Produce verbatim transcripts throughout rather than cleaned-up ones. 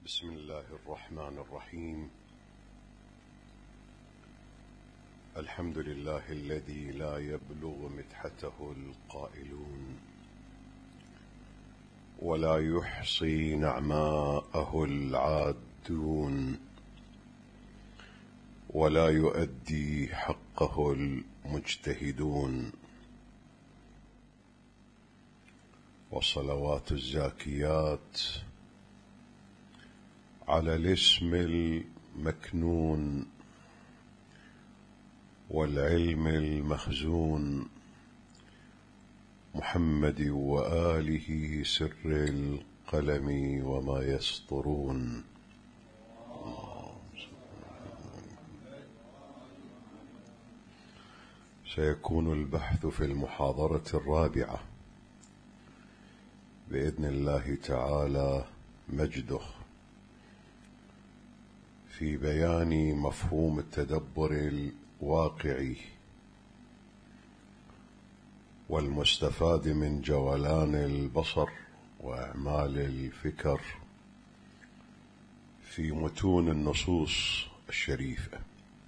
بسم الله الرحمن الرحيم. الحمد لله الذي لا يبلغ مدحته القائلون ولا يحصي نعماءه العادون ولا يؤدي حقه المجتهدون، والصلوات الزاكيات على الاسم المكنون والعلم المخزون محمد وآله سر القلم وما يسطرون. سيكون البحث في المحاضرة الرابعة بإذن الله تعالى مجده في بيان مفهوم التدبر الواقعي والمستفاد من جولان البصر وإعمال الفكر في متون النصوص الشريفة،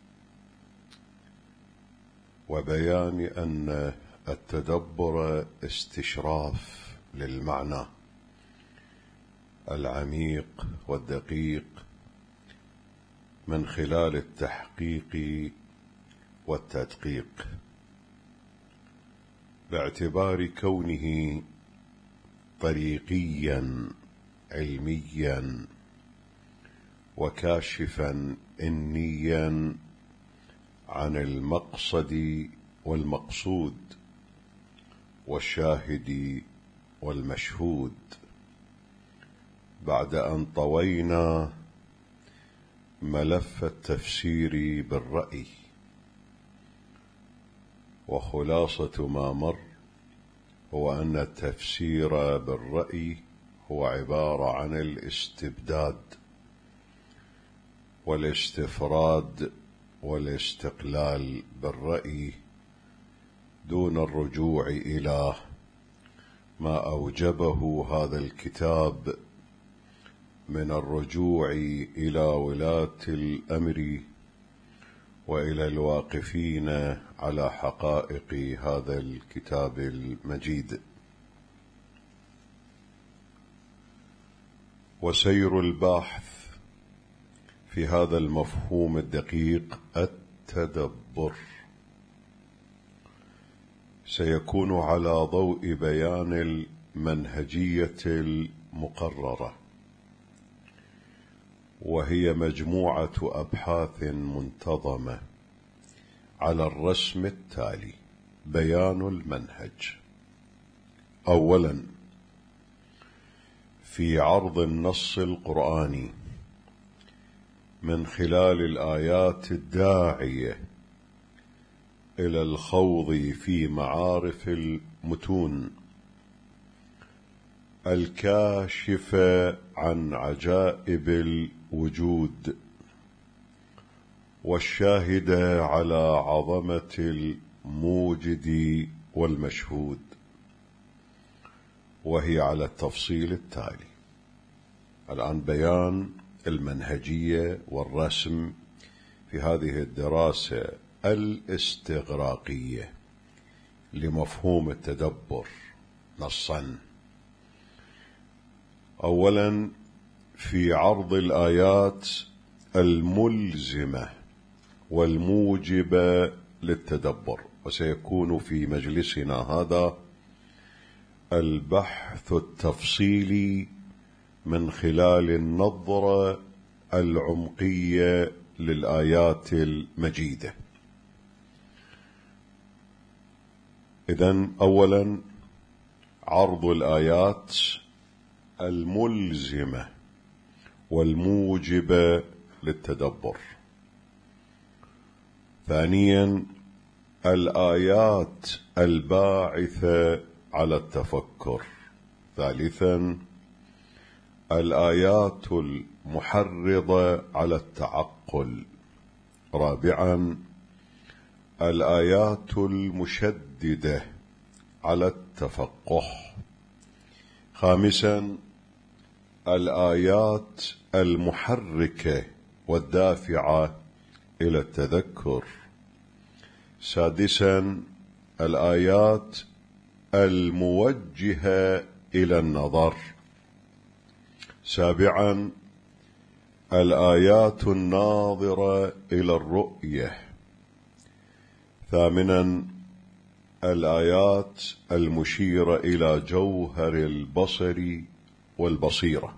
وبيان أن التدبر استشراف للمعنى العميق والدقيق من خلال التحقيق والتدقيق، باعتبار كونه طريقيا علميا وكاشفا إنيا عن المقصد والمقصود والشاهد والمشهود، بعد أن طوينا ملف التفسير بالرأي. وخلاصة ما مر هو أن التفسير بالرأي هو عبارة عن الاستبداد والاستفراد والاستقلال بالرأي دون الرجوع إلى ما أوجبه هذا الكتاب من الرجوع إلى ولاة الأمر وإلى الواقفين على حقائق هذا الكتاب المجيد. وسير الباحث في هذا المفهوم الدقيق التدبر سيكون على ضوء بيان المنهجية المقررة، وهي مجموعة أبحاث منتظمة على الرسم التالي: بيان المنهج. أولا، في عرض النص القرآني من خلال الآيات الداعية إلى الخوض في معارف المتون الكاشفة عن عجائب الوجود والشاهدة على عظمة الموجد والمشهود، وهي على التفصيل التالي. الآن بيان المنهجية والرسم في هذه الدراسة الاستغراقية لمفهوم التدبر نصا. أولا، في عرض الآيات الملزمة والموجبة للتدبر، وسيكون في مجلسنا هذا البحث التفصيلي من خلال النظرة العمقية للآيات المجيدة. إذن أولا عرض الآيات الملزمة والموجبة للتدبر. ثانيا الآيات الباعثة على التفكر. ثالثا الآيات المحرضة على التعقل. رابعا الآيات المشددة على التفقه. خامسا الآيات المحركة والدافعة إلى التذكر. سادسا الآيات الموجهة إلى النظر. سابعا الآيات الناظرة إلى الرؤية. ثامنا الآيات المشيرة إلى جوهر البصر والبصيرة.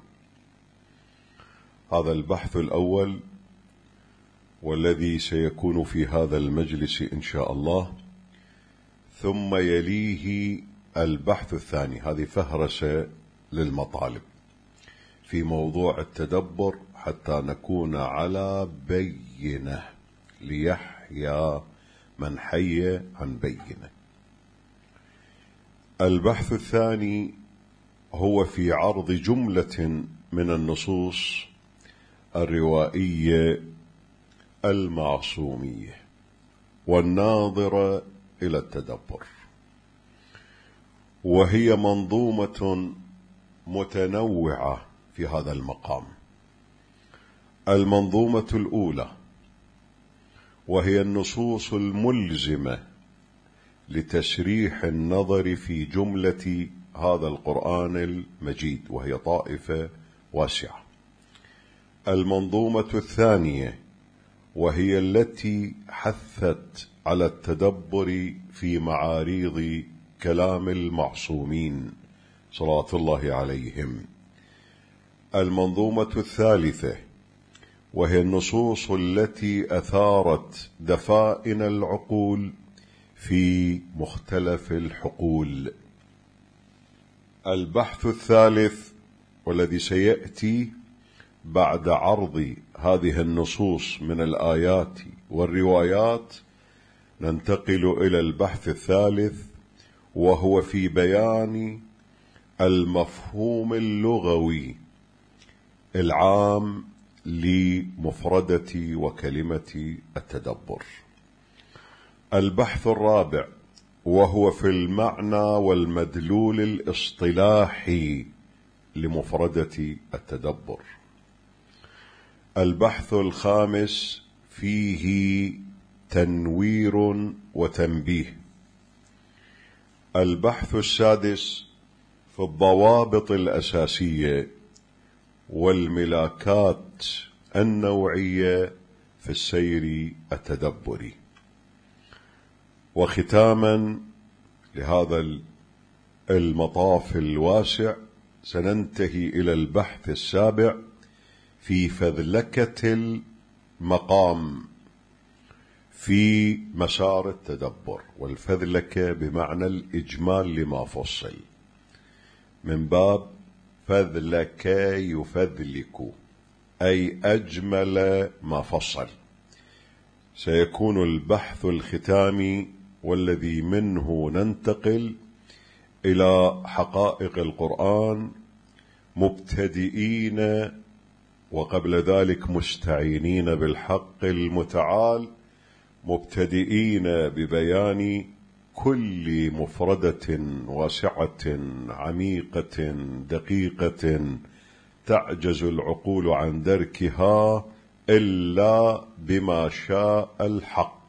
هذا البحث الأول والذي سيكون في هذا المجلس إن شاء الله، ثم يليه البحث الثاني. هذه فهرسة للمطالب في موضوع التدبر حتى نكون على بينة، ليحيى من حي عن بينة. البحث الثاني هو في عرض جملة من النصوص الروائية المعصومية والناظرة إلى التدبر، وهي منظومة متنوعة في هذا المقام. المنظومة الأولى وهي النصوص الملزمة لتشريح النظر في جملة هذا القرآن المجيد، وهي طائفة واسعة. المنظومة الثانية وهي التي حثت على التدبر في معاريض كلام المعصومين صلوات الله عليهم. المنظومة الثالثة وهي النصوص التي أثارت دفائن العقول في مختلف الحقول. البحث الثالث والذي سيأتي بعد عرض هذه النصوص من الآيات والروايات، ننتقل إلى البحث الثالث وهو في بيان المفهوم اللغوي العام لمفردة وكلمة التدبر. البحث الرابع وهو في المعنى والمدلول الاصطلاحي لمفردة التدبر. البحث الخامس فيه تنوير وتنبيه. البحث السادس في الضوابط الأساسية والملاكات النوعية في السير التدبري. وختاما لهذا المطاف الواسع سننتهي إلى البحث السابع في فذلكة المقام في مسار التدبر. والفذلكة بمعنى الإجمال لما فصل، من باب فذلك يفذلك، أي أجمل ما فصل. سيكون البحث الختامي والذي منه ننتقل إلى حقائق القرآن، مبتدئين وقبل ذلك مستعينين بالحق المتعال، مبتدئين ببيان كل مفردة واسعة عميقة دقيقة تعجز العقول عن دركها إلا بما شاء الحق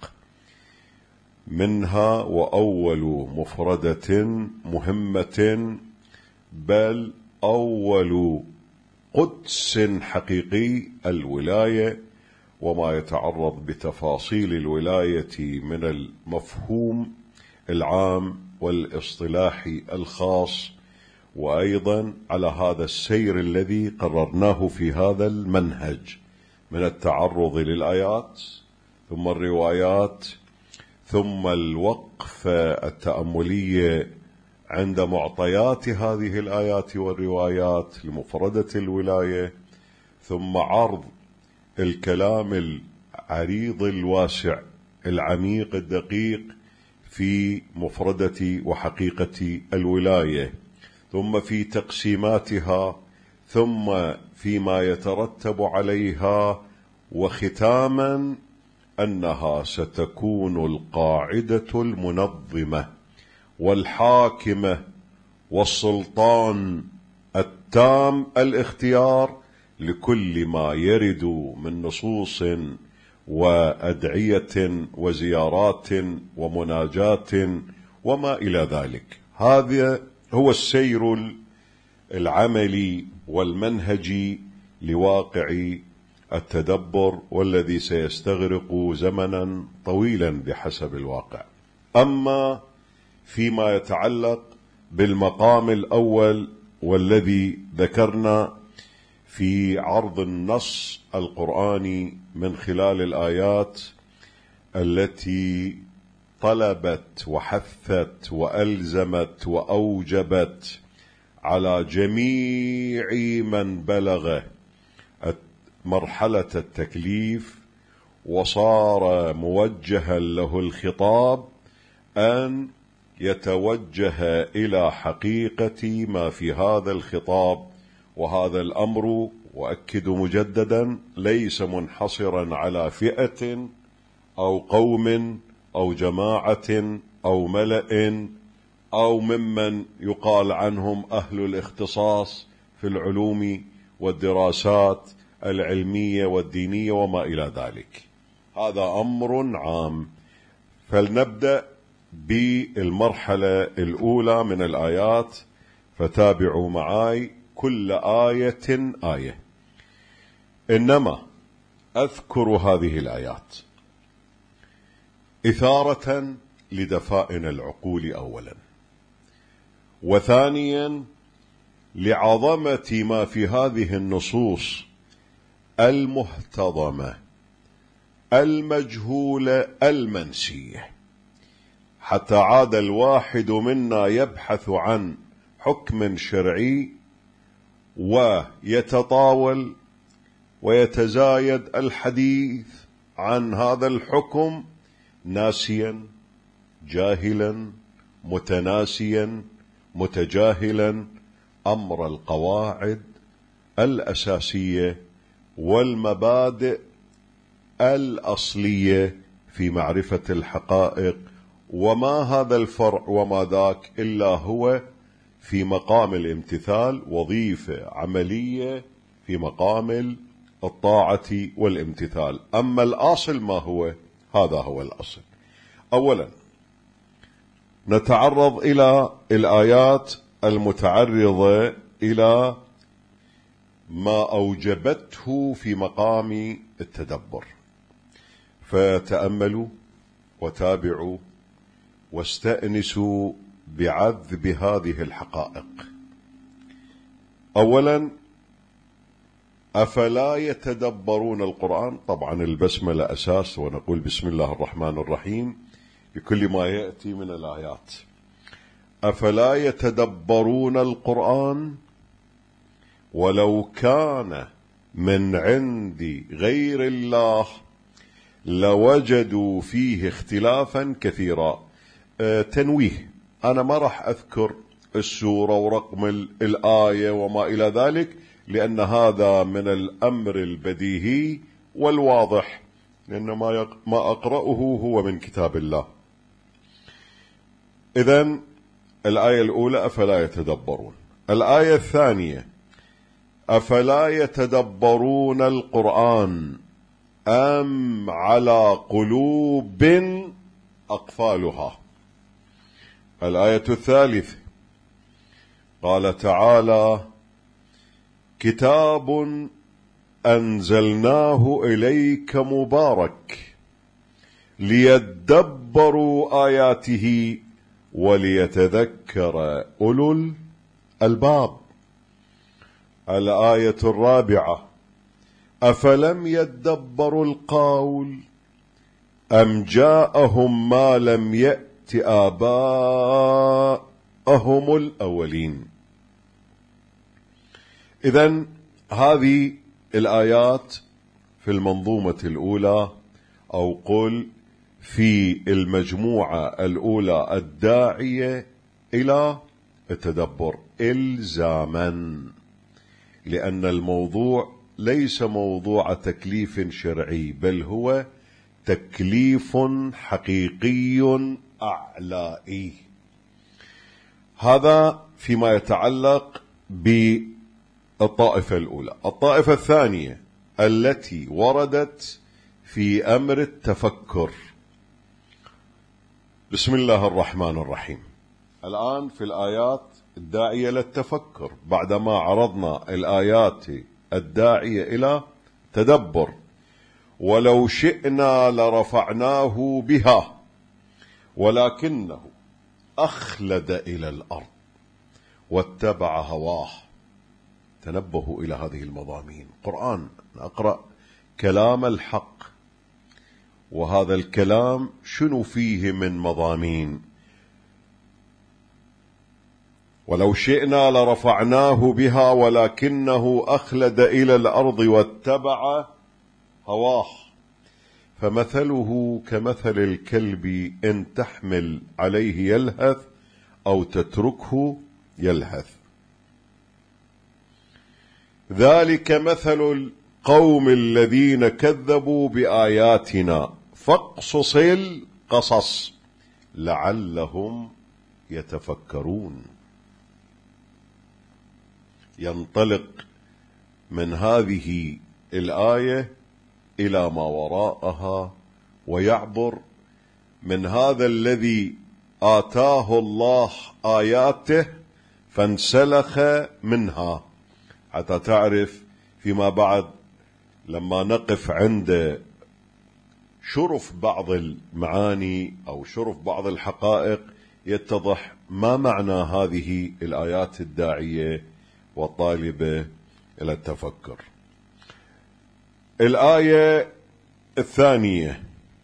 منها. وأول مفردة مهمة، بل أول قدس حقيقي، الولاية وما يتعرض بتفاصيل الولاية من المفهوم العام والاصطلاحي الخاص، وأيضا على هذا السير الذي قررناه في هذا المنهج من التعرض للآيات ثم الروايات ثم الوقفة التأملية عند معطيات هذه الآيات والروايات لمفردة الولاية، ثم عرض الكلام العريض الواسع العميق الدقيق في مفردة وحقيقة الولاية، ثم في تقسيماتها، ثم فيما يترتب عليها، وختاما أنها ستكون القاعدة المنظمة والحاكمة والسلطان تام الاختيار لكل ما يرد من نصوص وأدعية وزيارات ومناجات وما إلى ذلك. هذا هو السير العملي والمنهجي لواقع التدبر، والذي سيستغرق زمنا طويلا بحسب الواقع. أما فيما يتعلق بالمقام الأول والذي ذكرنا في عرض النص القرآني من خلال الآيات التي طلبت وحثت وألزمت وأوجبت على جميع من بلغ مرحلة التكليف وصار موجها له الخطاب أن يتوجه إلى حقيقة ما في هذا الخطاب. وهذا الأمر، وأكد مجددا، ليس منحصرا على فئة أو قوم أو جماعة أو ملأ أو ممن يقال عنهم أهل الاختصاص في العلوم والدراسات العلمية والدينية وما إلى ذلك. هذا أمر عام. فلنبدأ بالمرحلة الأولى من الآيات، فتابعوا معي كل آية آية. إنما أذكر هذه الآيات إثارة لدفائن العقول أولا، وثانيا لعظمة ما في هذه النصوص المهتضمة المجهولة المنسية، حتى عاد الواحد منا يبحث عن حكم شرعي ويتطاول ويتزايد الحديث عن هذا الحكم ناسيا جاهلا متناسيا متجاهلا أمر القواعد الأساسية والمبادئ الأصلية في معرفة الحقائق. وما هذا الفرع وما ذاك إلا هو في مقام الامتثال، وظيفة عملية في مقام الطاعة والامتثال. أما الأصل ما هو؟ هذا هو الأصل. أولا نتعرض إلى الآيات المتعرضة إلى ما أوجبته في مقام التدبر، فتأملوا وتابعوا واستأنسوا بعذب هذه الحقائق. أولا، أفلا يتدبرون القرآن؟ طبعا البسملة أساس، ونقول بسم الله الرحمن الرحيم بكل ما يأتي من الآيات. أفلا يتدبرون القرآن ولو كان من عند غير الله لوجدوا فيه اختلافا كثيرا. آه تنويه، أنا ما راح أذكر السورة ورقم الآية وما إلى ذلك، لأن هذا من الأمر البديهي والواضح، لأن ما أقرأه هو من كتاب الله. إذن الآية الأولى أفلا يتدبرون. الآية الثانية أفلا يتدبرون القرآن أم على قلوب أقفالها. الآية الثالثة قال تعالى كتاب أنزلناه إليك مبارك ليدبروا آياته وليتذكر أولو الألباب. الآية الرابعة أفلم يدبروا القول أم جاءهم ما لم يأت آباءهم الأولين. إذن هذه الآيات في المنظومة الأولى، أو قل في المجموعة الأولى الداعية إلى التدبر إلزاما، لأن الموضوع ليس موضوع تكليف شرعي، بل هو تكليف حقيقي أعلائي. هذا فيما يتعلق الطائفة الأولى. الطائفة الثانية التي وردت في أمر التفكر. بسم الله الرحمن الرحيم. الآن في الآيات الداعية للتفكر، بعدما عرضنا الآيات الداعية إلى تدبر. ولو شئنا لرفعناه بها ولكنه أخلد إلى الأرض واتبع هواه. تنبهوا إلى هذه المضامين. قرآن نقرأ كلام الحق، وهذا الكلام شنو فيه من مضامين؟ ولو شئنا لرفعناه بها ولكنه أخلد إلى الأرض واتبع هواه فمثله كمثل الكلب إن تحمل عليه يلهث أو تتركه يلهث. ذلك مثل القوم الذين كذبوا بآياتنا فاقصص القصص لعلهم يتفكرون. ينطلق من هذه الآية إلى ما وراءها ويعبر من هذا الذي آتاه الله آياته فانسلخ منها، حتى تعرف فيما بعد لما نقف عند شرف بعض المعاني أو شرف بعض الحقائق يتضح ما معنى هذه الآيات الداعية والطالبة إلى التفكر. الآية الثانية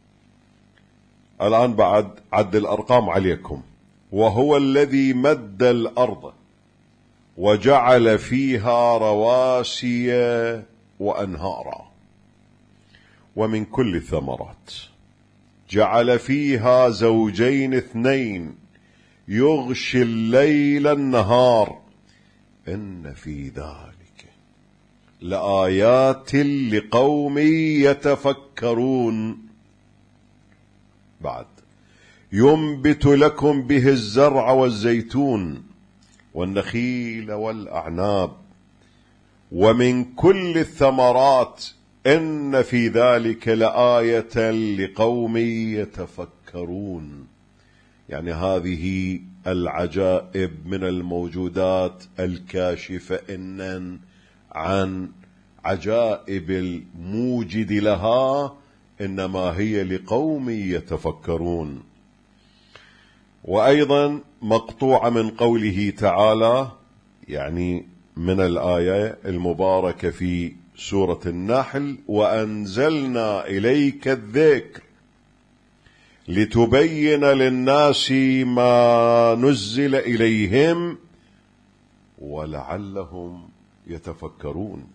الآن بعد عد الأرقام عليكم. وهو الذي مد الأرض وجعل فيها رواسي وأنهارا ومن كل الثمرات جعل فيها زوجين اثنين يغشي الليل النهار إن في ذلك لآيات لقوم يتفكرون. بعد ينبت لكم به الزرع والزيتون والنخيل والأعناب ومن كل الثمرات إن في ذلك لآية لقوم يتفكرون. يعني هذه العجائب من الموجودات الكاشفة إنن عن عجائب الموجد لها، إنما هي لقوم يتفكرون. وأيضا مقطوعة من قوله تعالى، يعني من الآية المباركة في سورة النحل: وأنزلنا إليك الذكر لتبين للناس ما نزل إليهم ولعلهم يتفكرون.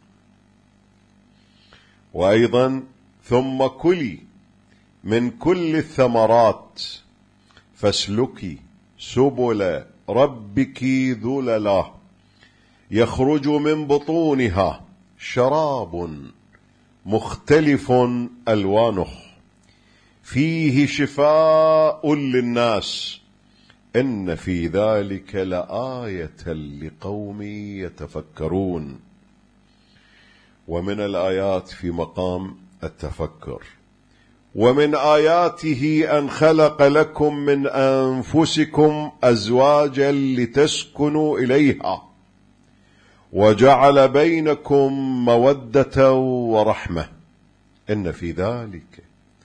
وأيضا ثم كلي من كل الثمرات فاسلكي سبل ربك ذللا يخرج من بطونها شراب مختلف ألوانه فيه شفاء للناس إن في ذلك لآية لقوم يتفكرون. ومن الآيات في مقام التفكر: ومن آياته أن خلق لكم من أنفسكم أزواجا لتسكنوا إليها وجعل بينكم مودة ورحمة إن في ذلك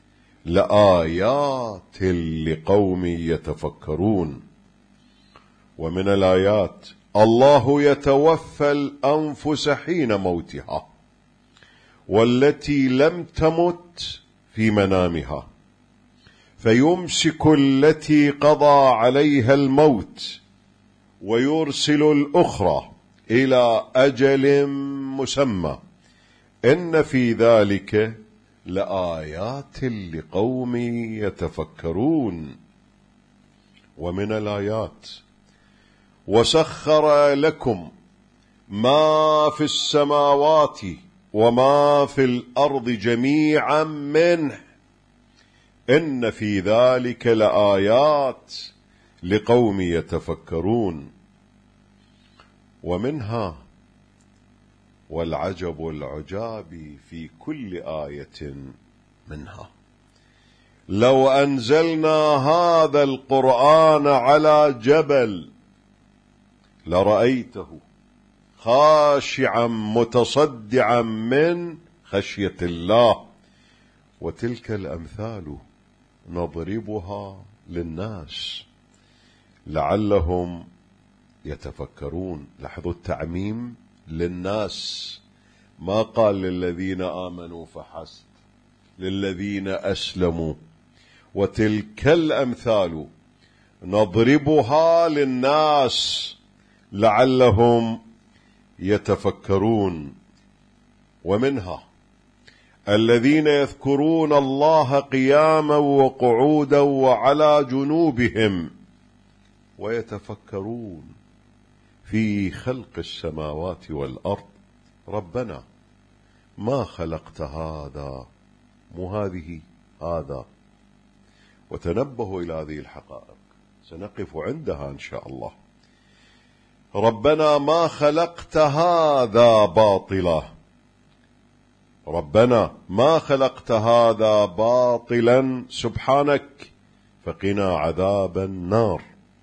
لآيات لقوم يتفكرون. ومن الآيات: الله يتوفى الأنفس حين موتها والتي لم تمت في منامها فيمسك التي قضى عليها الموت ويرسل الأخرى إلى أجل مسمى إن في ذلك لآيات لقوم يتفكرون. ومن الآيات: وسخر لكم ما في السماوات وما في الأرض جميعا منه إن في ذلك لآيات لقوم يتفكرون. ومنها والعجب العجاب في كل آية منها. لو أنزلنا هذا القرآن على جبل لرأيته خاشعا متصدعا من خشية الله. وتلك الأمثال نضربها للناس لعلهم يتفكرون. لاحظوا التعميم للناس، ما قال للذين آمنوا فحسب، للذين أسلموا. وتلك الأمثال نضربها للناس لعلهم يتفكرون. ومنها الذين يذكرون الله قياما وقعودا وعلى جنوبهم ويتفكرون في خلق السماوات والأرض ربنا ما خلقت هذا، مو هذه هذا. وتنبهوا إلى هذه الحقائق، سنقف عندها إن شاء الله. ربنا ما خلقت هذا باطلا، ربنا ما خلقت هذا باطلا سبحانك فقنا عذاب النار.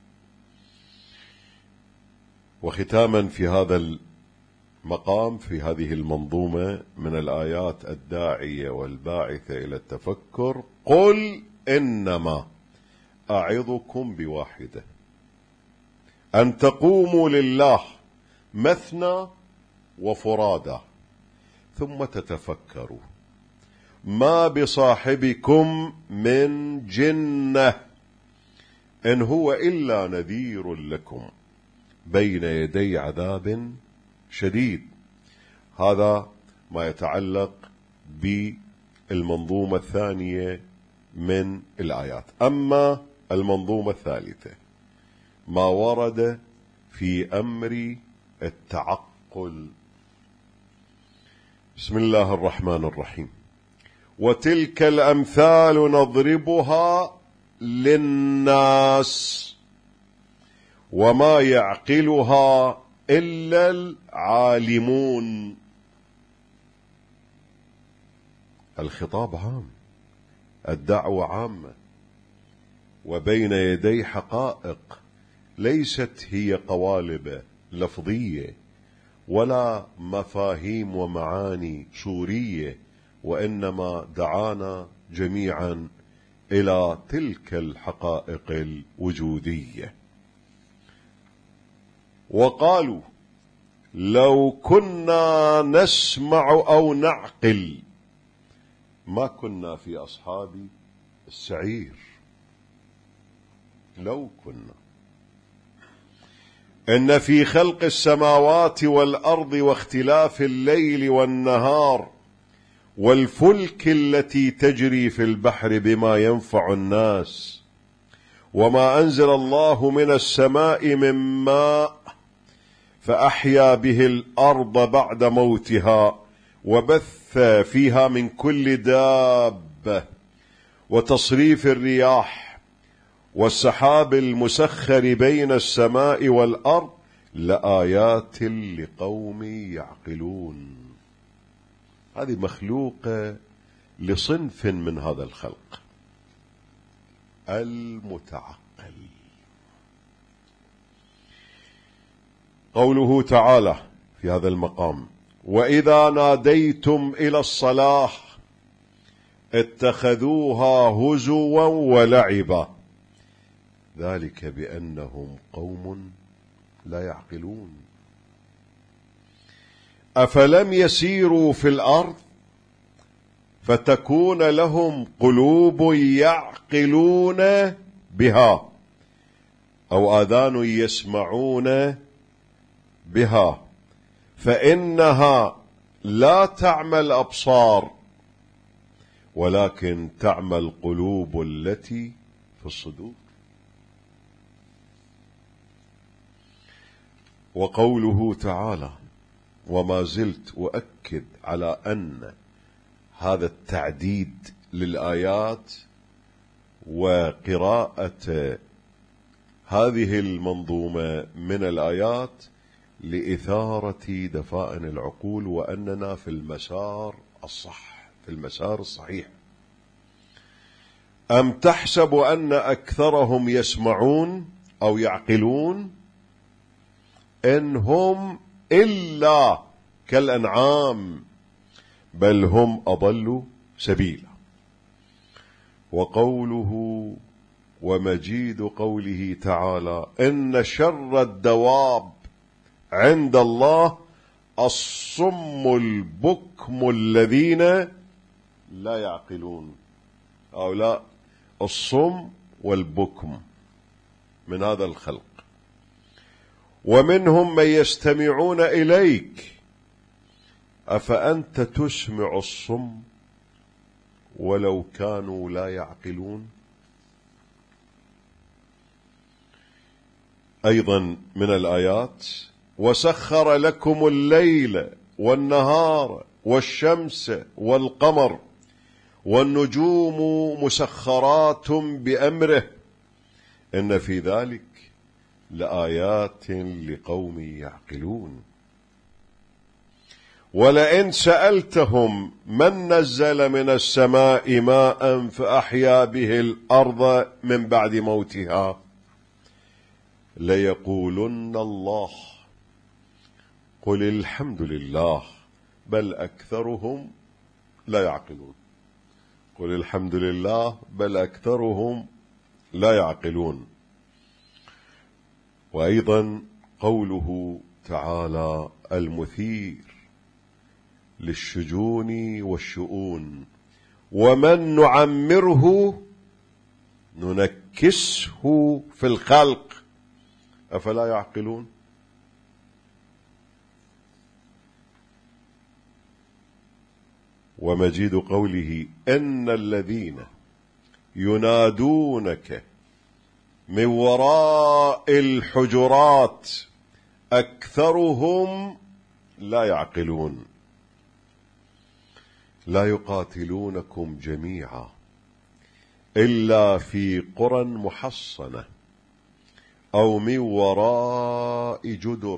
وختاما في هذا المقام في هذه المنظومة من الآيات الداعية والباعثة إلى التفكر: قل إنما أعظكم بواحدة أن تقوموا لله مثنى وفرادا ثم تتفكروا ما بصاحبكم من جنة إن هو إلا نذير لكم بين يدي عذاب شديد. هذا ما يتعلق بالمنظومة الثانية من الآيات. أما المنظومة الثالثة ما ورد في أمر التعقل. بسم الله الرحمن الرحيم: وتلك الأمثال نضربها للناس وما يعقلها إلا العالمون. الخطاب عام، الدعوة عامة، وبين يدي حقائق ليست هي قوالب لفظية ولا مفاهيم ومعاني صورية، وإنما دعانا جميعا إلى تلك الحقائق الوجودية. وقالوا لو كنا نسمع أو نعقل ما كنا في أصحاب السعير. لو كنا. إن في خلق السماوات والأرض واختلاف الليل والنهار والفلك التي تجري في البحر بما ينفع الناس وما أنزل الله من السماء من ماء فأحيا به الأرض بعد موتها وبث فيها من كل دابة وتصريف الرياح والسحاب المسخر بين السماء والأرض لآيات لقوم يعقلون. هذه مخلوقة لصنف من هذا الخلق المتعقل. قوله تعالى في هذا المقام: وإذا ناديتم إلى الصلاة اتخذوها هزوا ولعبا ذلك بأنهم قوم لا يعقلون. أفلم يسيروا في الأرض فتكون لهم قلوب يعقلون بها أو آذان يسمعون بها فإنها لا تعمى الأبصار ولكن تعمى القلوب التي في الصدور. وقوله تعالى: وما زلت أؤكد على أن هذا التعديد للآيات وقراءة هذه المنظومة من الآيات لإثارة دفائن العقول وأننا في المسار الصح، في المسار الصحيح. أم تحسب أن أكثرهم يسمعون أو يعقلون؟ إن هم إلا كالأنعام بل هم أضلوا سبيلا. وقوله ومجيد قوله تعالى إن شر الدواب عند الله الصم البكم الذين لا يعقلون. أو لا، الصم والبكم من هذا الخلق. ومنهم من يستمعون إليك أفأنت تسمع الصم ولو كانوا لا يعقلون. أيضا من الآيات وسخر لكم الليل والنهار والشمس والقمر والنجوم مسخرات بأمره إن في ذلك لآيات لقوم يعقلون. ولئن سألتهم من نزل من السماء ماء فأحيا به الأرض من بعد موتها ليقولن الله قل الحمد لله بل أكثرهم لا يعقلون. قل الحمد لله بل أكثرهم لا يعقلون. وأيضا قوله تعالى المثير للشجون والشؤون ومن نعمره ننكسه في الخلق أفلا يعقلون. ومجيد قوله إن الذين ينادونك من وراء الحجرات أكثرهم لا يعقلون. لا يقاتلونكم جميعا إلا في قرى محصنة أو من وراء جدر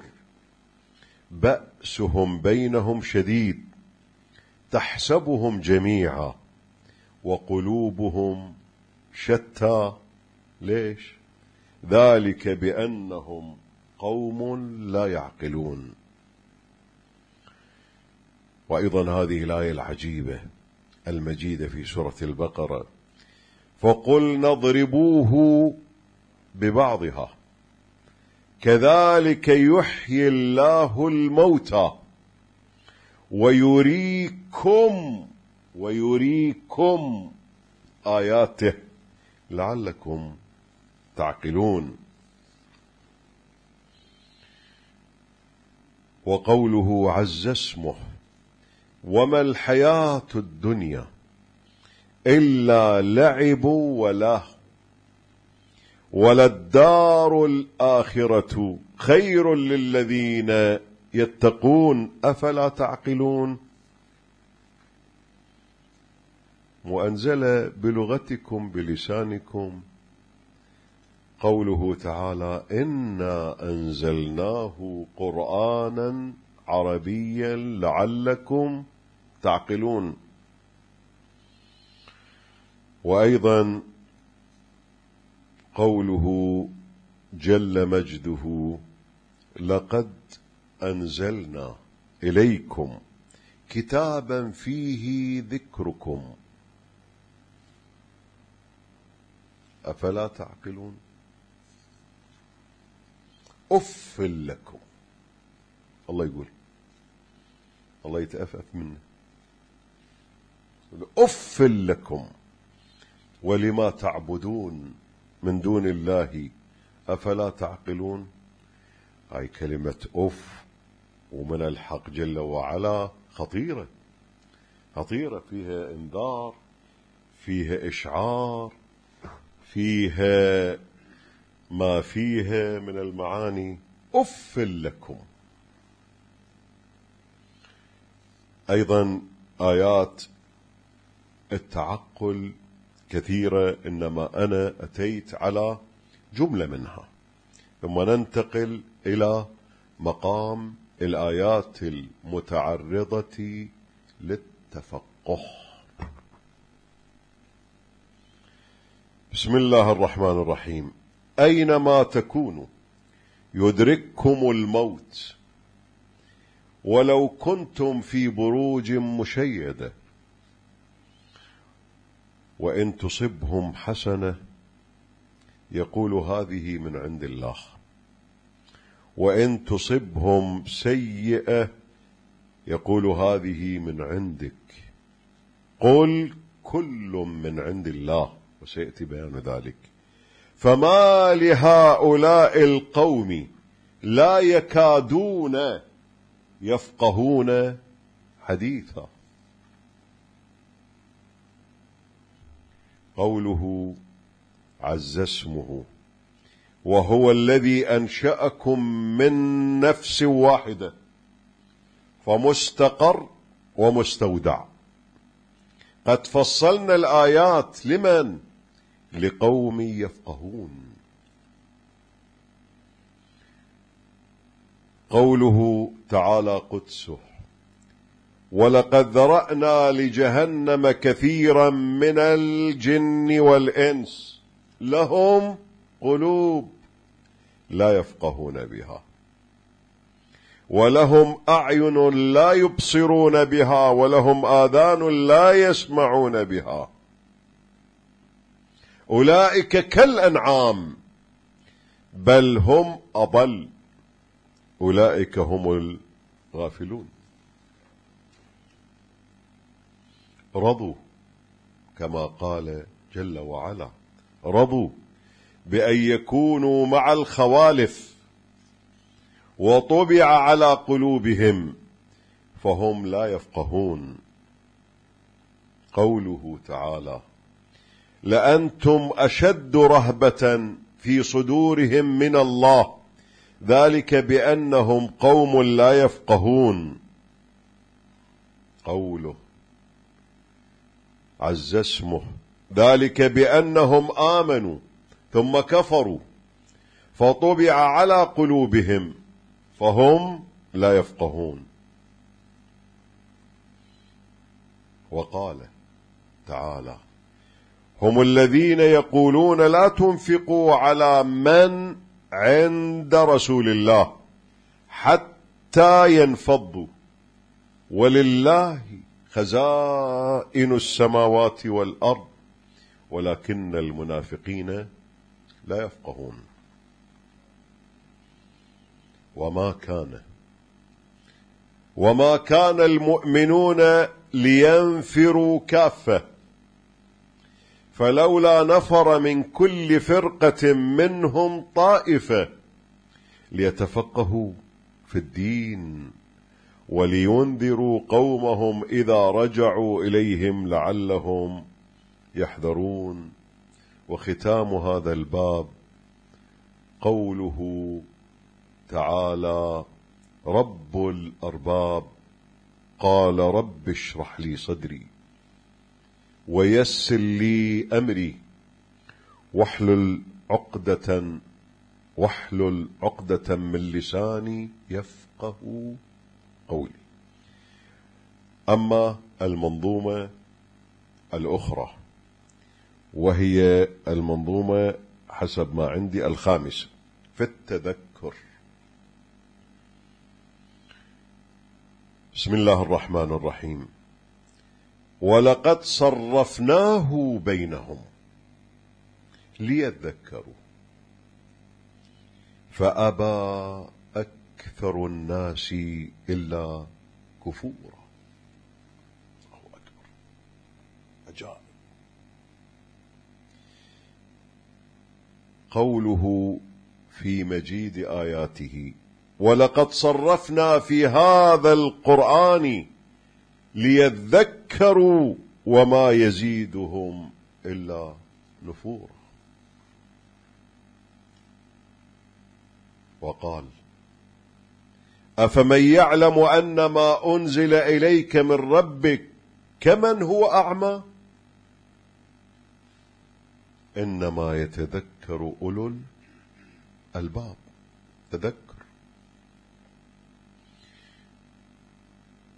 بأسهم بينهم شديد تحسبهم جميعا وقلوبهم شتى. ليش؟ ذلك بأنهم قوم لا يعقلون. وأيضا هذه الآية العجيبة المجيدة في سورة البقرة فقلنا اضربوه ببعضها كذلك يحيي الله الموتى ويريكم ويريكم آياته لعلكم تعقلون. وقوله عز اسمه وما الحياة الدنيا إلا لعب وله وللدار الآخرة خير للذين يتقون أفلا تعقلون. وأنزل بلغتكم بلسانكم قوله تعالى إنا أنزلناه قرآنا عربيا لعلكم تعقلون. وأيضا قوله جل مجده لقد أنزلنا إليكم كتابا فيه ذكركم أفلا تعقلون. أف لكم. الله يقول، الله يتأفف منه، أف لكم ولما تعبدون من دون الله أفلا تعقلون. هاي كلمة أف ومن الحق جل وعلا خطيرة خطيرة، فيها انذار، فيها إشعار، فيها ما فيها من المعاني. أف لكم. أيضا آيات التعقل كثيرة، إنما أنا أتيت على جملة منها ثم ننتقل إلى مقام الآيات المتعرضة للتفقه. بسم الله الرحمن الرحيم. أينما تكونوا يدرككم الموت ولو كنتم في بروج مشيدة وإن تصبهم حسنة يقول هذه من عند الله، وإن تصبهم سيئة يقول هذه من عندك. قل كل من عند الله، وسيأتي بيان ذلك. فما لهؤلاء القوم لا يكادون يفقهون حديثا. قوله عز اسمه وهو الذي أنشأكم من نفس واحدة فمستقر ومستودع. قد فصلنا الآيات لمن؟ لقوم يفقهون. قوله تعالى قدسه ولقد ذرأنا لجهنم كثيرا من الجن والإنس لهم قلوب لا يفقهون بها ولهم أعين لا يبصرون بها ولهم آذان لا يسمعون بها أولئك كالأنعام بل هم أضل أولئك هم الغافلون. رضوا كما قال جل وعلا، رضوا بأن يكونوا مع الخوالف وطبع على قلوبهم فهم لا يفقهون. قوله تعالى لأنتم أشد رهبة في صدورهم من الله ذلك بأنهم قوم لا يفقهون. قوله عز اسمه ذلك بأنهم آمنوا ثم كفروا فطبع على قلوبهم فهم لا يفقهون. وقال تعالى هم الذين يقولون لا تنفقوا على من عند رسول الله حتى ينفضوا ولله خزائن السماوات والأرض ولكن المنافقين لا يفقهون. وما كان وما كان المؤمنون لينفروا كافة فلولا نفر من كل فرقة منهم طائفة ليتفقهوا في الدين ولينذروا قومهم إذا رجعوا إليهم لعلهم يحذرون. وختام هذا الباب قوله تعالى رب الأرباب قال رب اشرح لي صدري ويسر لي أمري واحلل عقدة واحلل عقدة من لساني يفقه قولي. أما المنظومة الأخرى وهي المنظومة حسب ما عندي الخامسة في التذكر. بسم الله الرحمن الرحيم. ولقد صرفناه بينهم ليذكروا فأبى أكثر الناس إلا كفورا. الله أكبر، عجائب. قوله في مجيد آياته ولقد صرفنا في هذا القرآن ليذكروا وما يزيدهم إلا نفورا. وقال أفمن يعلم أن ما أنزل إليك من ربك كمن هو أعمى إنما يتذكر أولو الألباب. تذكر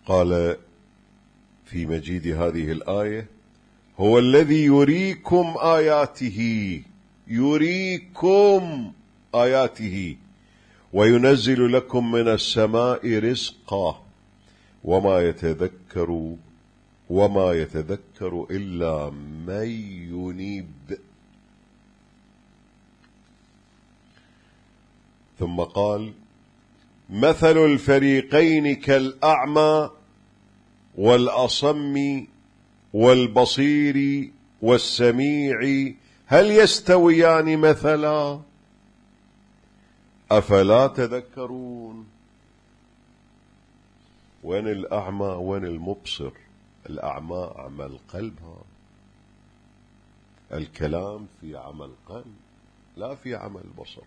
قال في مجيد هذه الآية: هو الذي يريكم آياته، يريكم آياته وينزل لكم من السماء رزقا وما يتذكر وما يتذكر إلا من ينيب. ثم قال: مثل الفريقين كالأعمى والأصم والبصير والسميع هل يستويان مثلا أفلا تذكرون. وين الأعمى وين المبصر؟ الأعمى أعمى القلب، الكلام في عمى القلب لا في عمى البصر.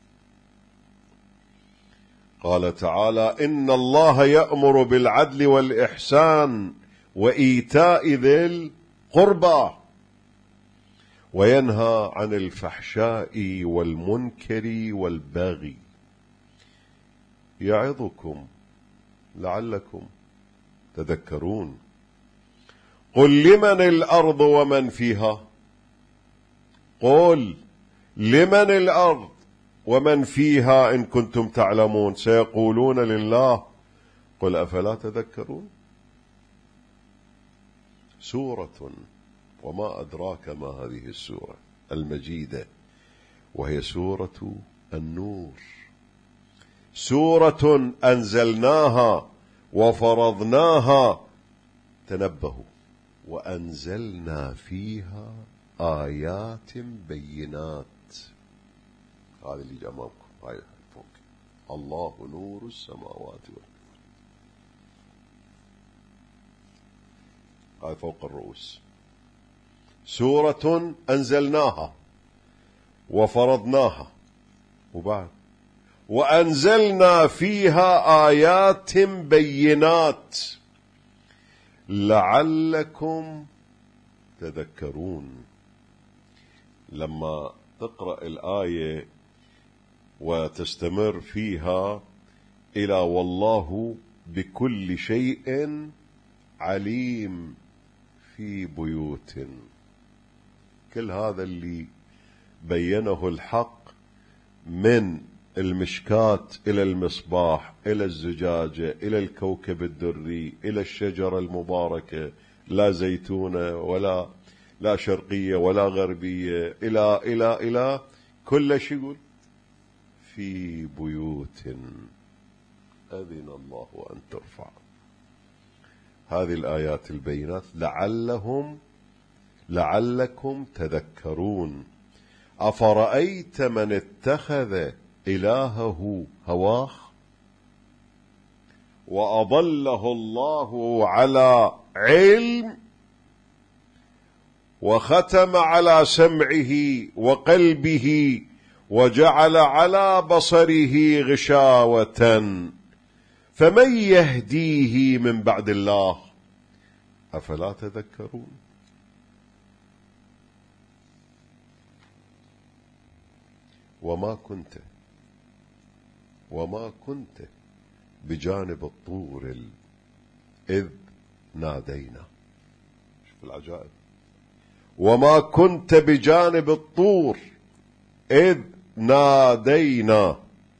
قال تعالى: إن الله يأمر بالعدل والإحسان وإيتاء ذي القربى وينهى عن الفحشاء والمنكر والبغي يعظكم لعلكم تذكرون. قل لمن الأرض ومن فيها، قل لمن الأرض ومن فيها إن كنتم تعلمون، سيقولون لله قل أفلا تذكرون. سورة وما أدراك ما هذه السورة المجيدة، وهي سورة النور، سورة أنزلناها وفرضناها. تنبهوا: وأنزلنا فيها آيات بينات. هذه اللي أمامكم هاي فوق: الله نور السماوات والأرض، هاي فوق الرؤوس. سورة أنزلناها وفرضناها، وبعد وأنزلنا فيها آيات بينات لعلكم تذكرون. لما تقرأ الآية وتستمر فيها إلى والله بكل شيء عليم في بيوت، كل هذا اللي بينه الحق من المشكاة إلى المصباح إلى الزجاجة إلى الكوكب الدري إلى الشجرة المباركة، لا زيتونة ولا لا شرقية ولا غربية، إلى إلى إلى كل شيء يقول في بيوت أذن الله أن ترفع. هذه الآيات البينات لعلهم لعلكم تذكرون. أفرأيت من اتخذ إلهه هواه وأضله الله على علم وختم على سمعه وقلبه وجعل على بصره غشاوة فمن يهديه من بعد الله أفلا تذكرون. وما كنت وما كنت بجانب الطور إذ نادينا. شوف العجائب: وما كنت بجانب الطور إذ نادينا،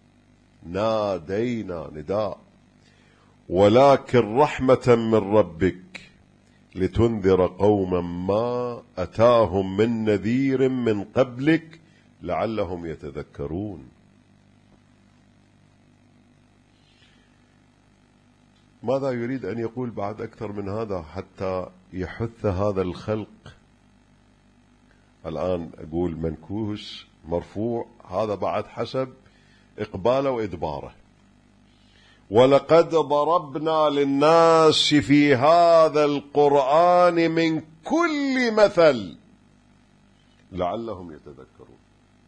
نادينا نداء، ولكن رحمة من ربك لتنذر قوما ما أتاهم من نذير من قبلك لعلهم يتذكرون. ماذا يريد أن يقول بعد أكثر من هذا حتى يحث هذا الخلق؟ الآن أقول منكوس مرفوع، هذا بعد حسب إقباله وإدباره. ولقد ضربنا للناس في هذا القرآن من كل مثل لعلهم يتذكرون.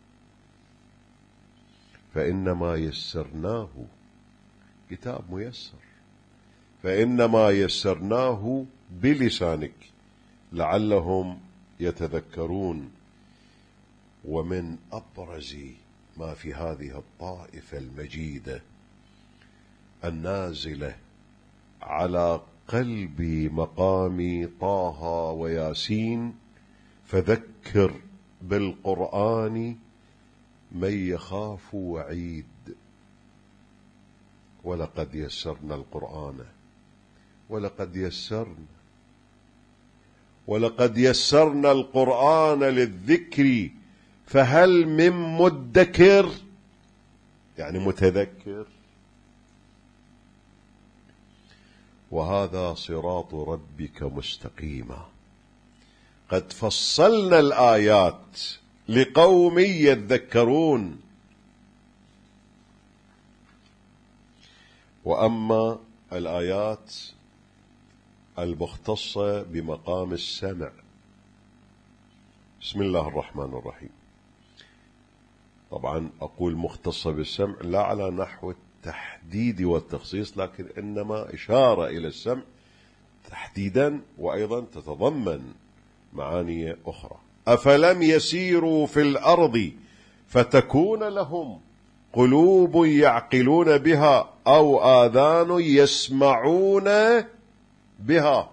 فإنما يسرناه، كتاب ميسر، فإنما يسرناه بلسانك لعلهم يتذكرون. ومن أبرز ما في هذه الطائفة المجيدة النازلة على قلب مقام طه وياسين فذكر بالقرآن من يخاف وعيد. ولقد يسرنا القرآن ولقد يسرنا ولقد يسرنا القرآن للذكر فهل من مدكر، يعني متذكر. وهذا صراط ربك مستقيما قد فصلنا الآيات لقوم يذكرون. وأما الآيات المختصة بمقام السمع، بسم الله الرحمن الرحيم. طبعا أقول مختصة بالسمع لا على نحو التحديد والتخصيص، لكن إنما إشارة إلى السمع تحديدا، وأيضا تتضمن معاني أخرى. أفلم يسيروا في الأرض فتكون لهم قلوب يعقلون بها أو آذان يسمعون بها،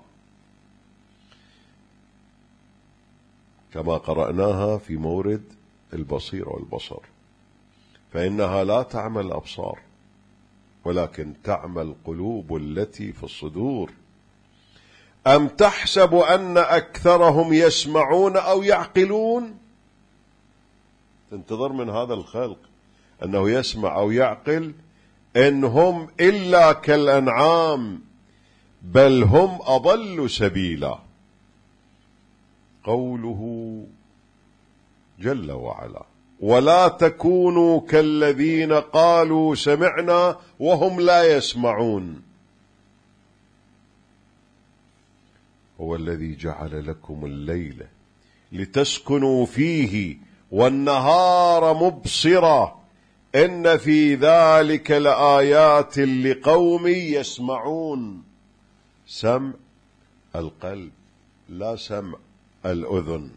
كما قرأناها في مورد البصير والبصر، فإنها لا تعمى الأبصار ولكن تعمى القلوب التي في الصدور. أم تحسب أن أكثرهم يسمعون أو يعقلون؟ تنتظر من هذا الخلق أنه يسمع أو يعقل؟ إن هم إلا كالأنعام بل هم أضل سبيلا. قوله جل وعلا ولا تكونوا كالذين قالوا سمعنا وهم لا يسمعون. هو الذي جعل لكم الليل لتسكنوا فيه والنهار مبصرا إن في ذلك لآيات لقوم يسمعون. سمع القلب لا سمع الأذن.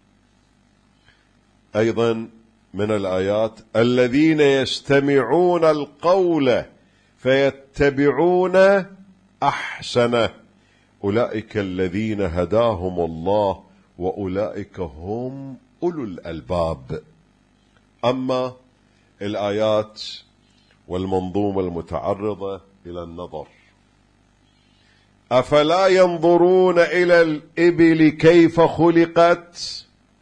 أيضا من الآيات الذين يستمعون القول فيتبعون أحسنه أولئك الذين هداهم الله وأولئك هم أولو الألباب. أما الآيات والمنظومة المتعرضة إلى النظر، أفلا ينظرون إلى الإبل كيف خلقت،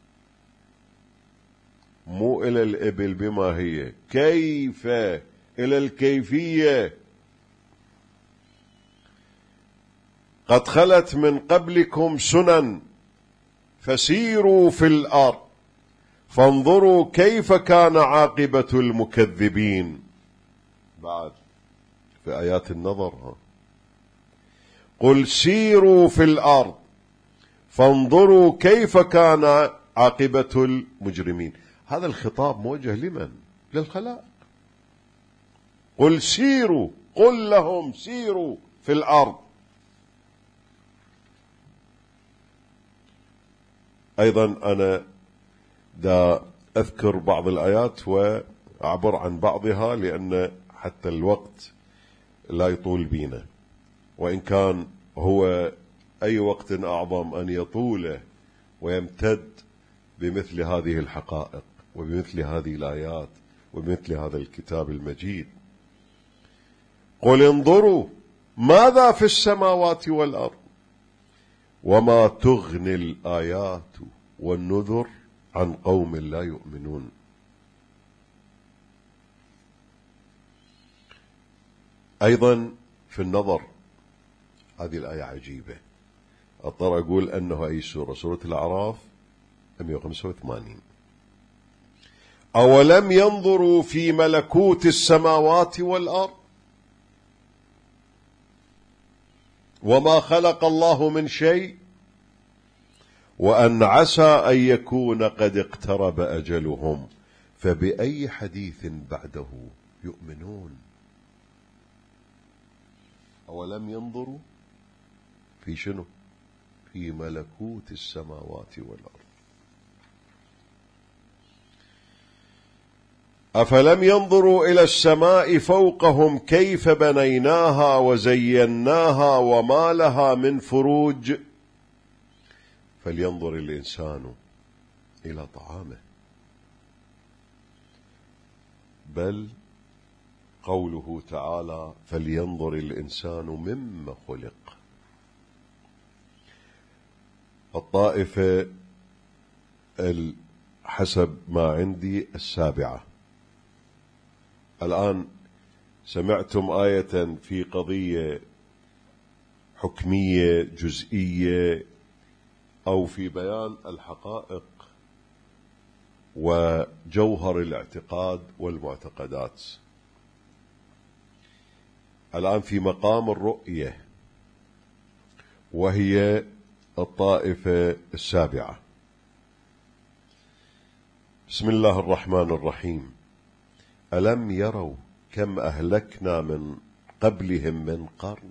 مو إلى الإبل بما هي، كيف، إلى الكيفية. قد خلت من قبلكم سنن فسيروا في الأرض فانظروا كيف كان عاقبة المكذبين. بعد في آيات النظر ها. قل سيروا في الأرض فانظروا كيف كان عاقبة المجرمين. هذا الخطاب موجه لمن؟ للخلائق. قل سيروا، قل لهم سيروا في الأرض. أيضا أنا دا أذكر بعض الآيات وأعبر عن بعضها لأن حتى الوقت لا يطول بينا، وإن كان هو أي وقت أعظم أن يطول ويمتد بمثل هذه الحقائق وبمثل هذه الآيات وبمثل هذا الكتاب المجيد. قل انظروا ماذا في السماوات والأرض وما تغني الآيات والنذر عن قوم لا يؤمنون. أيضا في النظر هذه الآية عجيبة، أضطر أقول أنه أي سورة؟ سورة الأعراف مئة وخمسة وثمانين. أولم ينظروا في ملكوت السماوات والأرض وما خلق الله من شيء وأن عسى أن يكون قد اقترب أجلهم فبأي حديث بعده يؤمنون. أولم ينظروا في شنو؟ في ملكوت السماوات والأرض. أفلم ينظروا إلى السماء فوقهم كيف بنيناها وزيناها وما لها من فروج فلينظر الإنسان إلى طعامه. بل قوله تعالى فلينظر الإنسان مما خلق. الطائفة حسب ما عندي السابعة. الآن سمعتم آية في قضية حكمية جزئية أو في بيان الحقائق وجوهر الاعتقاد والمعتقدات. الآن في مقام الرؤية، وهي الطائفة السابعة. بسم الله الرحمن الرحيم. ألم يروا كم أهلكنا من قبلهم من قرن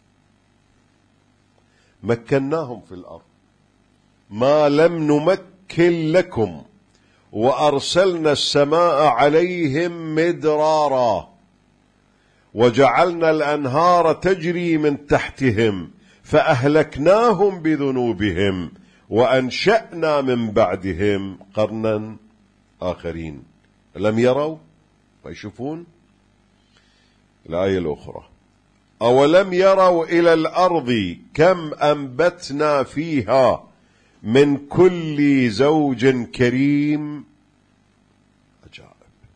مكناهم في الأرض ما لم نمكن لكم وأرسلنا السماء عليهم مدرارا وجعلنا الأنهار تجري من تحتهم فأهلكناهم بذنوبهم وأنشأنا من بعدهم قرنا آخرين. لم يروا ما يشوفون؟ الآية الأخرى أولم يروا إلى الأرض كم أنبتنا فيها من كل زوج كريم. عجائب.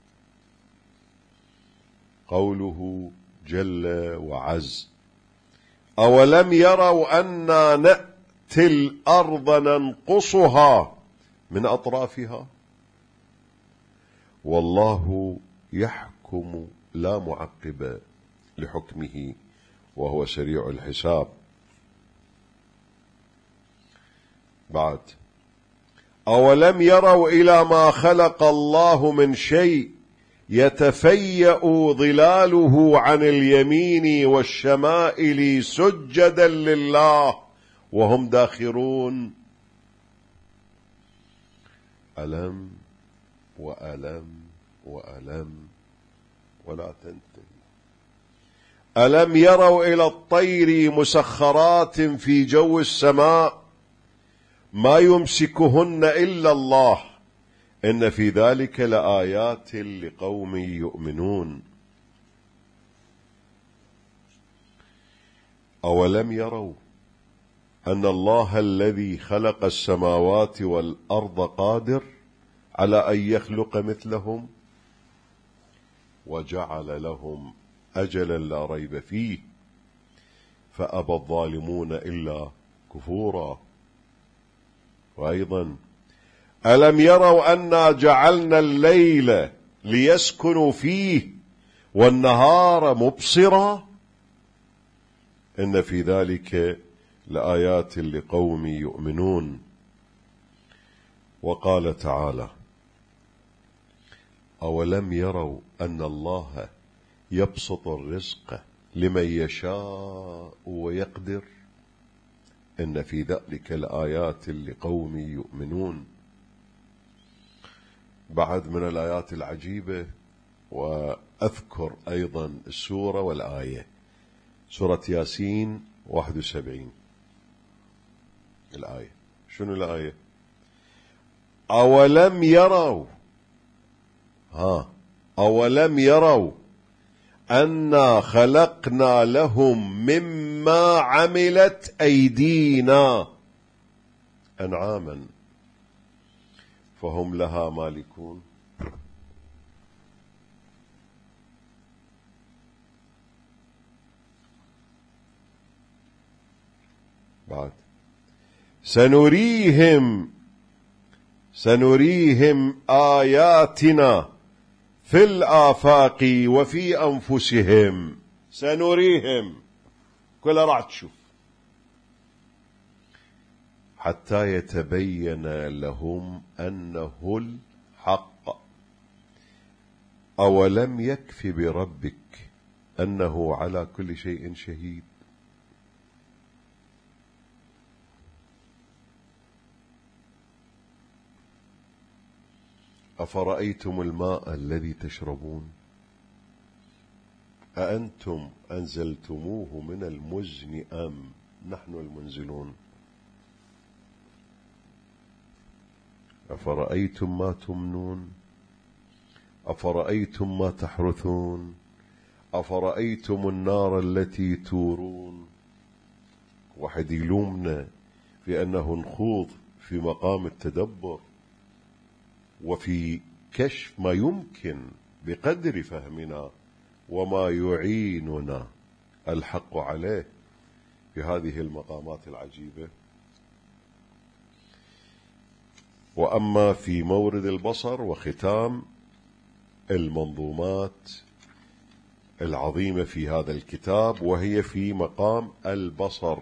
قوله جل وعز أولم يروا أنا نأتي الأرض ننقصها من أطرافها والله يحكم لا معقب لحكمه وهو سريع الحساب. بعد أولم يروا إلى ما خلق الله من شيء يتفيأ ظلاله عن اليمين والشمائل سجدا لله وهم داخرون. ألم وألم وألم ولا تنتهي. ألم يروا إلى الطير مسخرات في جو السماء ما يمسكهن إلا الله إن في ذلك لآيات لقوم يؤمنون. أولم يروا أن الله الذي خلق السماوات والأرض قادر على أن يخلق مثلهم وجعل لهم أجلا لا ريب فيه فأبى الظالمون إلا كفورا. وأيضا ألم يروا أنا جعلنا الليل ليسكنوا فيه والنهار مبصرا إن في ذلك لآيات لقوم يؤمنون. وقال تعالى أولم يروا أن الله يبسط الرزق لمن يشاء ويقدر إن في ذلك لآيات لقوم يؤمنون. بعد من الآيات العجيبة، وأذكر أيضا السورة والآية، سورة ياسين واحد وسبعين. الآية شنو الآية؟ أولم يروا ها أولم يروا أنا خلقنا لهم مما عملت أيدينا أنعاما فهم لها مالكون. بعد سنريهم سنريهم آياتنا في الآفاق وفي أنفسهم. سنريهم كلها راح تشوف حتى يتبين لهم أنه الحق. أولم يكف بربك أنه على كل شيء شهيد. أفرأيتم الماء الذي تشربون أأنتم أنزلتموه من المزن أم نحن المنزلون أفرأيتم ما تمنون أفرأيتم ما تحرثون أفرأيتم النار التي تورون. واحد يلومنا في أنه نخوض في مقام التدبر وفي كشف ما يمكن بقدر فهمنا وما يعيننا الحق عليه في هذه المقامات العجيبة. وأما في مورد البصر وختام المنظومات العظيمة في هذا الكتاب، وهي في مقام البصر.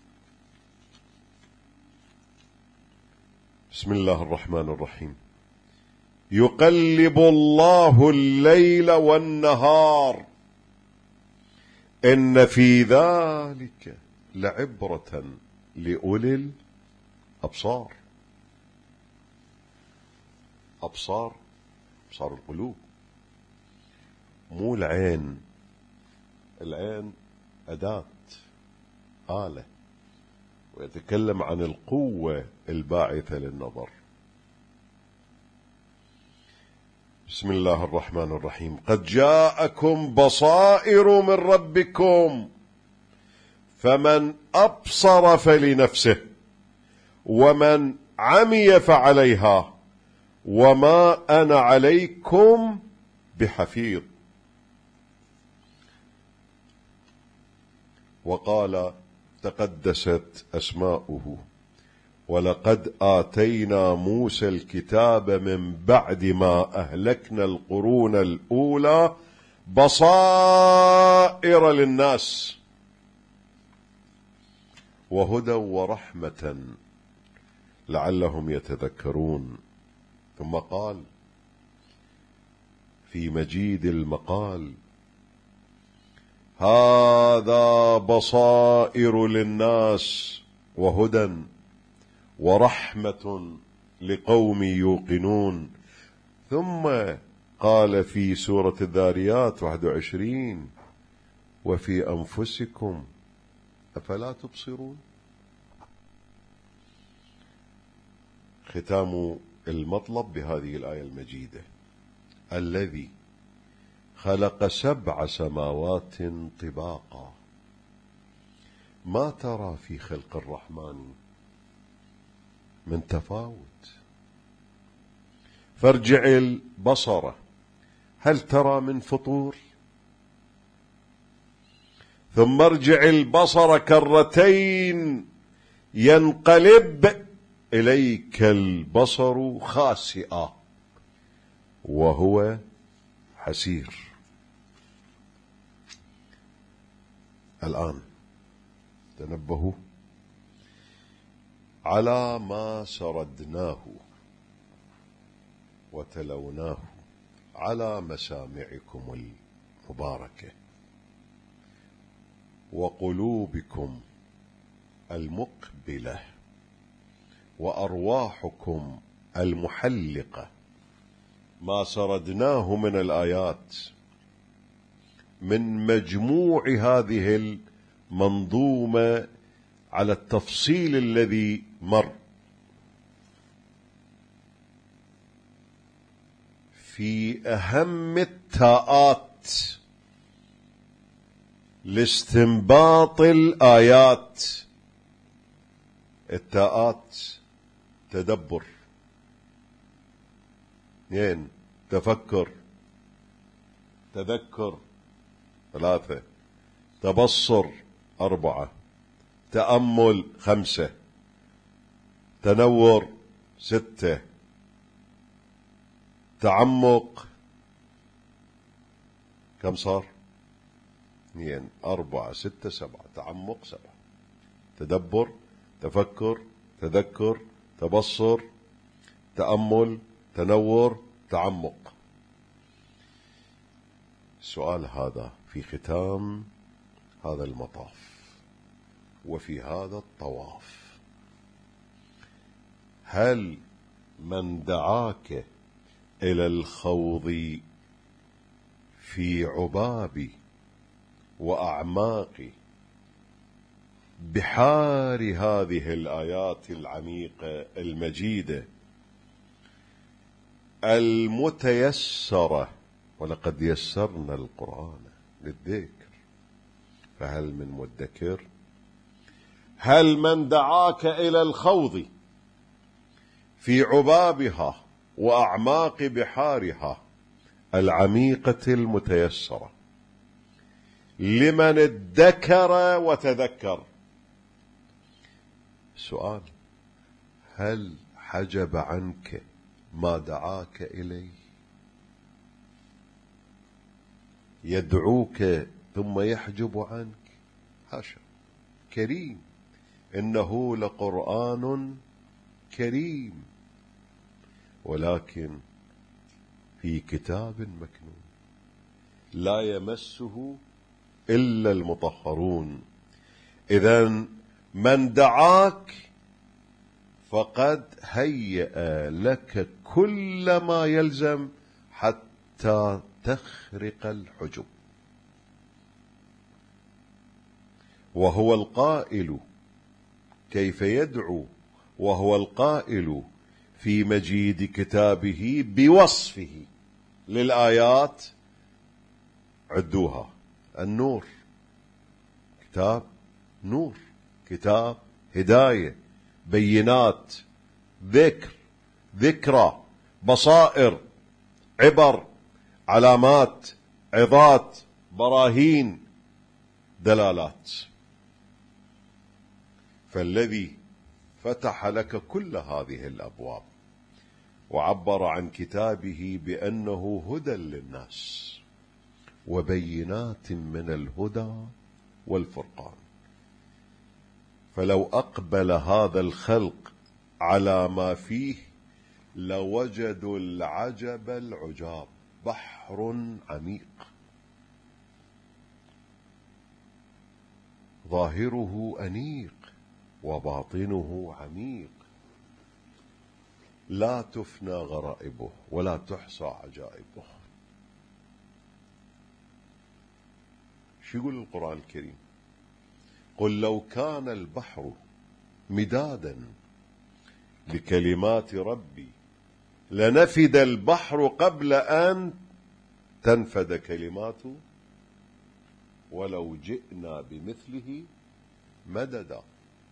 بسم الله الرحمن الرحيم. يقلب الله الليل والنهار إن في ذلك لعبرة لأولي الأبصار. أبصار أبصار القلوب، مو العين. العين أداة، آلة، ويتكلم عن القوة الباعثة للنظر. بسم الله الرحمن الرحيم. قد جاءكم بصائر من ربكم فمن أبصر فلنفسه ومن عمي فعليها وما أنا عليكم بحفيظ. وقال تقدست أسماؤه ولقد آتينا موسى الكتاب من بعد ما أهلكنا القرون الأولى بصائر للناس وهدى ورحمة لعلهم يتذكرون. ثم قال في مجيد المقال هذا بصائر للناس وهدى ورحمة لقوم يوقنون. ثم قال في سورة الذاريات واحد وعشرين وفي أنفسكم أفلا تبصرون. ختام المطلب بهذه الآية المجيدة: الذي خلق سبع سماوات طباقا ما ترى في خلق الرحمن من تفاوت فارجع البصر هل ترى من فطور ثم ارجع البصر كرتين ينقلب إليك البصر خاسئا وهو حسير. الآن تنبهوا على ما سردناه وتلوناه على مسامعكم المباركة وقلوبكم المقبلة وأرواحكم المحلقة، ما سردناه من الآيات من مجموع هذه المنظومة على التفصيل الذي مر في أهم التاءات لاستنباط الآيات. التاءات تدبر، اثنين تفكر، تذكر، ثلاثة تبصر، أربعة تأمل، خمسة تنور، ستة تعمق، كم صار؟ اثنين، أربعة، ستة، سبعة. تعمق سبعة، تدبر، تفكر، تذكر، تبصر، تأمل، تنور، تعمق. السؤال هذا في ختام هذا المطاف وفي هذا الطواف: هل من دعاك إلى الخوض في عباب وأعماق بحار هذه الآيات العميقة المجيدة المتيسرة. ولقد يسرنا القرآن للذكر فهل من مدكر. هل من دعاك إلى الخوض في عبابها وأعماق بحارها العميقة المتيسرة لمن ادكر وتذكر. سؤال: هل حجب عنك ما دعاك إليه؟ يدعوك ثم يحجب عنك؟ حاشا، كريم، إنه لقرآن كريم، ولكن في كتاب مكنون لا يمسه إلا المطهرون. إذن من دعاك فقد هيأ لك كل ما يلزم حتى تخرق الحجب، وهو القائل كيف يدعو وهو القائل في مجيد كتابه بوصفه للآيات. عدوها: النور، كتاب نور، كتاب هداية، بينات، ذكر، ذكرى، بصائر، عبر، علامات، عظات، براهين، دلالات. فالذي فتح لك كل هذه الأبواب وعبر عن كتابه بأنه هدى للناس وبينات من الهدى والفرقان، فلو أقبل هذا الخلق على ما فيه لوجدوا العجب العجاب. بحر عميق ظاهره أنيق وباطنه عميق، لا تفنى غرائبه ولا تحصى عجائبه. شو يقول القرآن الكريم؟ قل لو كان البحر مدادا لكلمات ربي لنفد البحر قبل أن تنفد كلماته ولو جئنا بمثله مددا.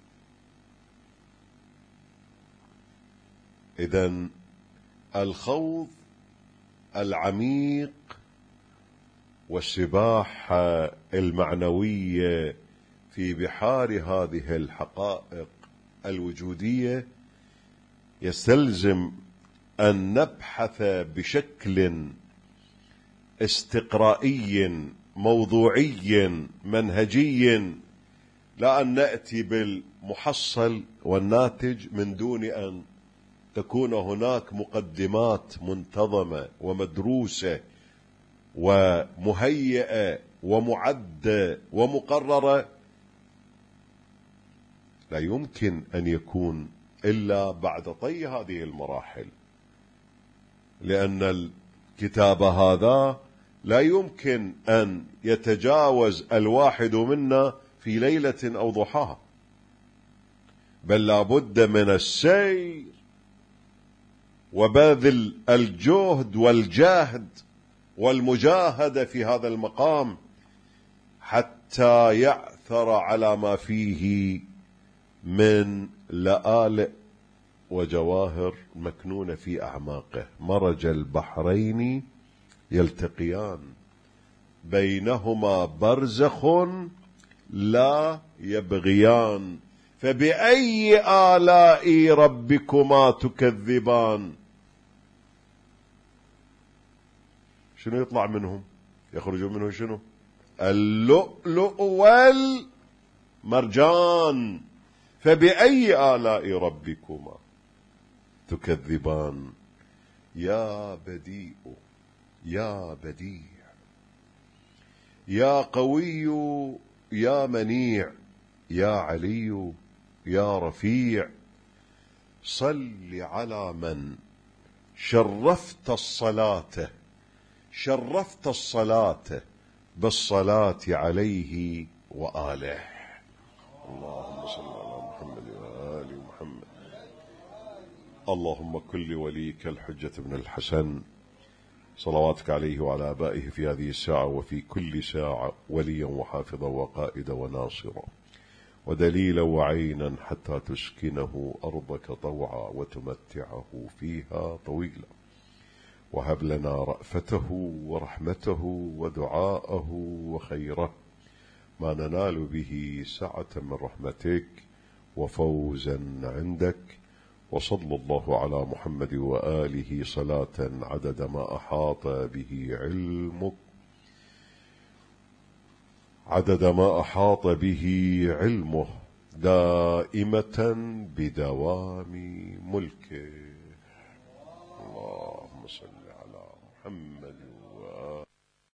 إذن الخوض العميق والسباحة المعنوية في بحار هذه الحقائق الوجودية يستلزم أن نبحث بشكل استقرائي موضوعي منهجي، لا أن نأتي بالمحصل والناتج من دون أن تكون هناك مقدمات منتظمة ومدروسة ومهيئة ومعدة ومقررة. لا يمكن أن يكون إلا بعد طي هذه المراحل، لأن الكتاب هذا لا يمكن أن يتجاوز الواحد منا في ليلة أو ضحاها، بل لا بد من السير وبذل الجهد والجهد والمجاهدة في هذا المقام حتى يعثر على ما فيه من لآلئ وجواهر مكنونة في أعماقه. مرج البحرين يلتقيان بينهما برزخ لا يبغيان فبأي آلاء ربكما تكذبان. شنو يطلع منهم؟ يخرج منه شنو؟ اللؤلؤ والمرجان. فبأي آلاء ربكما تكذبان. يا بديء يا بديع يا قوي يا منيع يا علي يا رفيع، صل على من شرفت الصلاة شرفت الصلاة بالصلاة عليه وآله. اللهم صل على محمد وآل محمد. اللهم كن لوليك الحجة بن الحسن صلواتك عليه وعلى آبائه في هذه الساعة وفي كل ساعة وليا وحافظا وقائدا وناصرا ودليلا وعينا حتى تسكنه أرضك طوعا وتمتعه فيها طويلا، وهب لنا رأفته ورحمته ودعاءه وخيره ما ننال به سعة من رحمتك وفوزا عندك. وصلى الله على محمد وآله صلاة عدد ما أحاط به علمك عدد ما أحاط به علمه دائمة بدوام ملكه. اللهم صل على محمد وآله